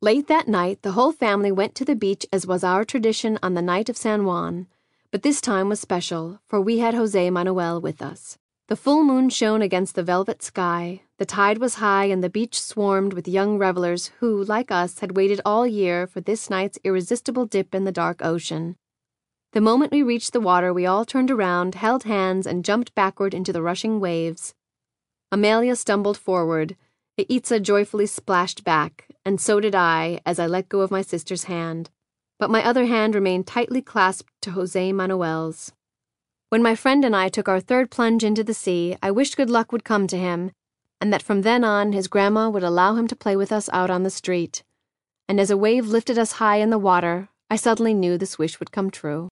Late that night, the whole family went to the beach as was our tradition on the night of San Juan. But this time was special, for we had José Manuel with us. The full moon shone against the velvet sky, the tide was high, and the beach swarmed with young revelers who, like us, had waited all year for this night's irresistible dip in the dark ocean. The moment we reached the water, we all turned around, held hands, and jumped backward into the rushing waves. Amelia stumbled forward. Itza joyfully splashed back, and so did I, as I let go of my sister's hand. But my other hand remained tightly clasped to José Manuel's. When my friend and I took our third plunge into the sea, I wished good luck would come to him, and that from then on his grandma would allow him to play with us out on the street. And as a wave lifted us high in the water, I suddenly knew this wish would come true.